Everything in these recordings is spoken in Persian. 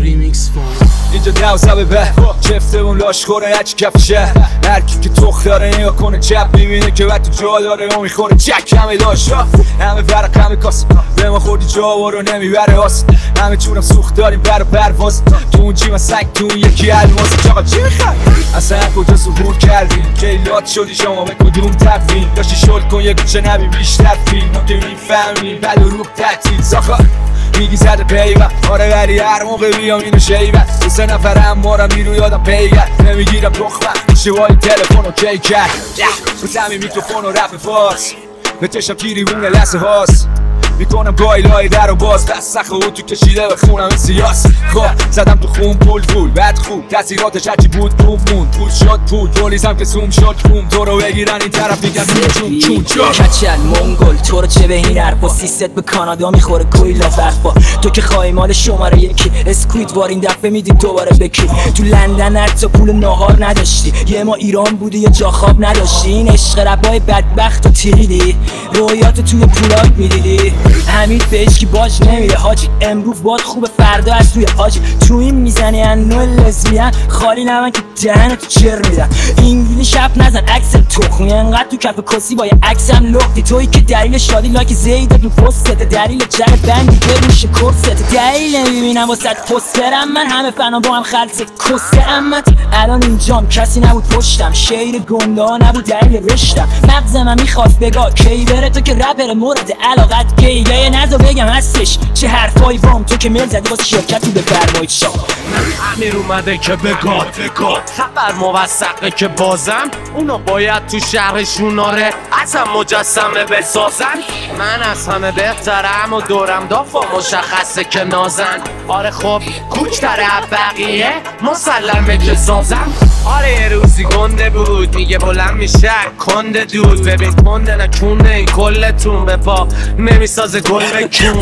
ریمیکس فون اینجا 12 به چفتمون لاشخوره هرچی کف شهر هرکی که تخ داره نگاه کنه چپ میبینه که وقت تو جا داره و میخوره چک همه داشت همه ورق همه کاس به ما خوردی جا رو نمیبره هاست همه چونم سوخت داریم برا پرواز تو اون جیمه سنگ تو اون یکی الماس چاقا چی میخوای اصلا کجا ظهور کردی کیلات شدی شما به کدوم تفهیم داشتی شل کن یه گوچه نبی بیشتر فیلم ما که میفهمیم بل و روح تعطیل ساخا میگی زده پیوه آره ولی هر موقع بیام اینو شیبه دو سه نفرم مارم میرو یادم پیگر نمیگیرم تخمه شوای تلفن و کی کرد رو تمی میکروفون و رپ فارس به چشم کیریونه لحظه هاست میکنم گایلای در و باز دست سخه و تو کشیده به خونم سیاس خب زدم تو خون پول بعد خوب تاثیراتش هرچی بود موند پول شد پول پولیسم که زوم شد بوم تو رو بگیرن این طرف میگن چون کچل منگل تو رو چه به این حرفا سیست به کانادا میخوره کویلا برفا تو که خواهی مال شماره یکی اسکوید وار این دفعه میدی دوباره بکی تو لندن حتی پول ناهار نداشتی یه ما ایران بودی یا جا خواب نداشتی این عشق ربای بدبخت و تیریدی رویاتو توی پولات میدیدی حمید بهش که باج نمیره حاجی امروز باد خوبه فردا از توی حاجی تو این میزنی انو لزبیان خالی نمن که دهنتو چر میدن اینگلی شب نزن اکسل تخمی انقدر تو کف کسی با یه عکسم لختی تویی که دلیل شادی لایک زیده تو پستت دلیل جر بندی که روش کرست دلیل نمیبینم واسه پسترم من همه فنا با هم خلصت کسته امت الان اینجام کسی نبود پشتم شیر گنده ها نبود دلیل رشتم مغزم هم میخواست بگاه کی بره تو که رپر مورد علاقت گیه نزا بگم هستش چه حرفایی بام تو که میل زدی واسه شرکتی به فرمایید شا امیر اومده که بگاد خبر موثقه که بازم اونا باید تو شهرشون آره ازم مجسمه بسازن من از همه بهترم و دورم دافا مشخصه که نازن آره خب کوچتر بقیه مسلمه که سازم آره یه روزی گنده بود میگه بلند میشه کنده دود ببین کنده نکونه این کلتون به پا نمیسازه گل بکون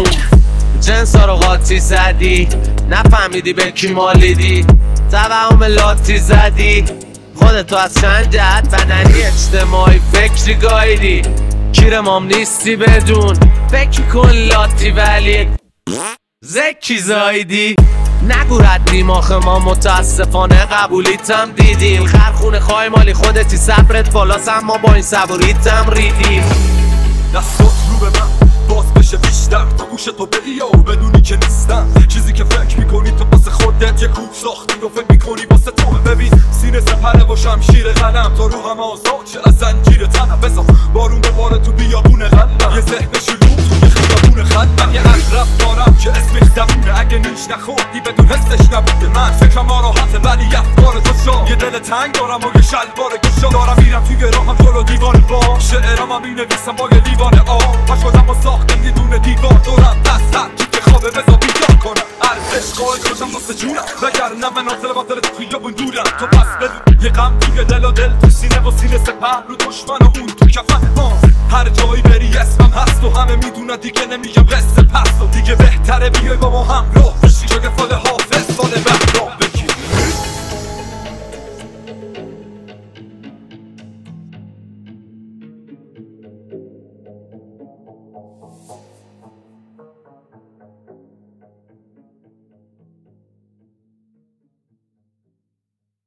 جنس ها رو قاطی زدی نفهمیدی به کی مالیدی توهم لاتی زدی خودتو از چند جهت بدنی اجتماعی فکری گایدی کیرمام نیستی بدون فکر کن لاتی ولی زکی زایدی نگو ردی ماخ ما متاسفانه قبولیتم دیدیم خرخونه خواهی مالی خودتی صبرت بالاست اما با این صبوریتم ریدیم دستات رو به من باز بشه بیشتر تا گوش تو بری و بدونی که نیستم چیزی که فکر میکنی تو واسه خودت یه کوب ساختی و فکر میکنی واسه تو ببین سینه سپره و شمشیر قلم تا روحم آزاد شه از زنجیر تنم بزن بارون بباره تو بیابون قلبم یه ذهن شلوغ توی خیابون خلبم یه عقرب دارم که اسمش زبونه اگه نیش نخوردی بدون حسش نبوده من فکرم راحته ولی افکار تو شا یه دل تنگ دارم و یه شلوار گشا دارم میرم توی راهم جلو دیوار با شعرم هم مینویسم با یه لیوان آب پشودم و ساختم یه دونه دیوار دورم دست هر کی که خوابه بزا بیدار کنم ارزش قائل شدم واسه جونم وگرنه مناظر باطل تو خیابون دورم تو پس بدون یه غم توی دل و دل تو سینه و سینه سپر رو دشمن و اون تو کفن هر جایی بری اسمم هست و همه میدونن دیگه نمیگم قصه پس و دیگه بهتره بیای با ما هم